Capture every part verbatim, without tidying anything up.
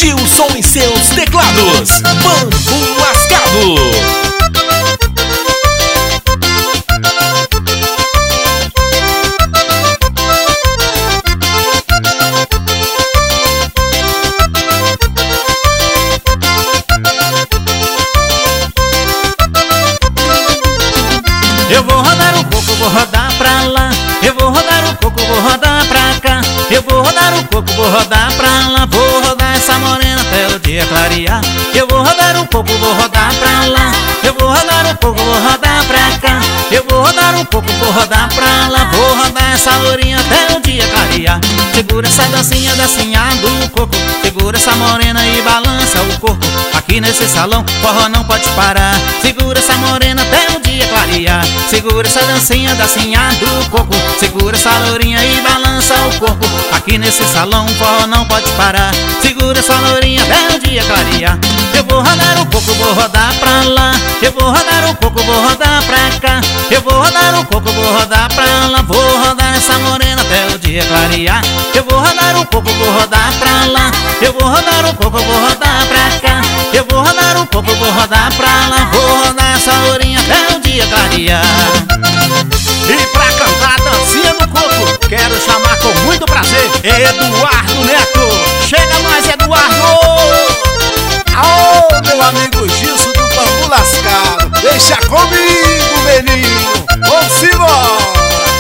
Gilson e seus teclados, Bambu Lascado. Eu vou rodar um pouco, vou rodar pra lá. Eu vou rodar um pouco, vou rodar pra cá. Eu vou rodar um pouco, vou rodar pra lá. Vou rodar essa morena até o dia clarear. Eu vou rodar um pouco, vou rodar pra lá. Eu vou rodar um pouco, vou rodar pra cá. Eu vou rodar um pouco, vou rodar pra lá. Vou rodar essa lourinha até o dia clarear. Segura essa dancinha, dancinha do coco. Segura essa morena e balança o corpo. Aqui nesse salão, forró não pode parar. Segura essa morena até o dia clarear. Segura essa dancinha, dancinha do coco. Segura essa lourinha e balança o corpo. Aqui nesse salão, forró não pode parar. Segura essa lourinha até o dia clarear. Eu vou rodar um pouco, vou rodar pra lá. Eu vou rodar um pouco, vou rodar pra cá. Eu vou rodar um pouco, vou rodar pra lá. Vou rodar essa morena até o dia clarear. Eu vou rodar um pouco, vou rodar pra lá. Eu vou rodar um pouco, vou rodar pra cá. Eu vou rodar um pouco, vou rodar pra lá. Vou rodar essa lourinha até o dia clarear. E pra cantar a dancinha do coco, quero chamar com muito prazer Eduardo Neto. Chega mais, Eduardo! Aô, meu amigo Gilson do Bambu Lascado, deixa comigo, menino, vamos embora.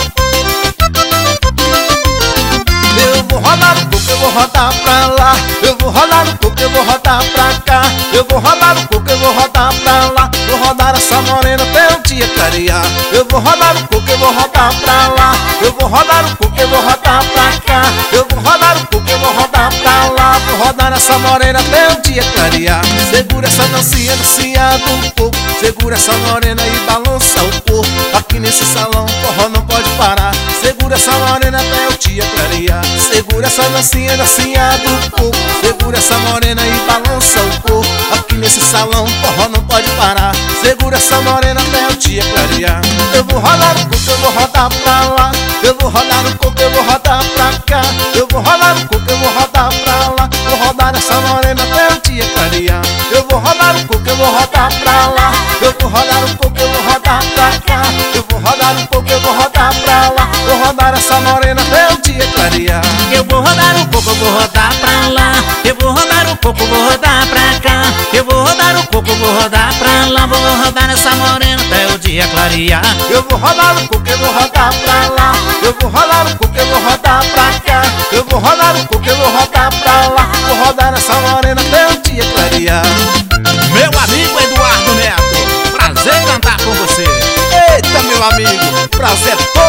Eu vou rodar um pouco, eu vou rodar pra lá. Eu vou rodar um pouco, eu vou rodar pra cá. Eu vou rodar um pouco, eu vou rodar pra lá. Vou rodar essa morena até o dia clarear. Eu vou rodar um pouco, eu vou rodar pra lá. Eu vou rodar um pouco, eu vou rodar pra cá. Eu vou rodar um pouco, eu vou rodar pra lá. Vou rodar essa morena até o dia clarear. Segura essa dancinha, dancinha do coco. Segura essa morena e balança o corpo. Aqui nesse salão, forró não pode parar. Segura essa morena até o dia clarear. Segura essa dancinha, dancinha do coco. Segura essa morena e balança o corpo. Aqui nesse salão, forró não pode parar. Segura essa morena até o dia clarear. Eu vou rodar um coco, eu vou rodar pra lá. Eu vou rodar um coco, eu vou rodar pra cá. Eu vou rodar um coco, eu vou rodar pra lá. Vou rodar essa morena até o dia clarear. Eu vou rodar um coco, eu vou rodar pra lá. Eu vou rodar um coco, eu vou rodar pra cá. Eu vou rodar um coco, eu vou rodar pra lá. Vou rodar essa morena até o dia clarear. Eu vou rodar um pouco, vou rodar pra lá. Eu vou rodar um pouco, vou rodar pra cá. Eu vou rodar um pouco, vou rodar pra lá. Vou rodar essa morena até o dia clarear. Eu vou rodar um pouco, eu vou rodar pra lá. Eu vou rodar um pouco, eu vou rodar pra cá. Eu vou rodar um pouco, eu vou rodar pra lá. Vou rodar essa morena até o dia clarear. Meu amigo Eduardo Neto, prazer cantar com você. Eita, meu amigo, prazer todo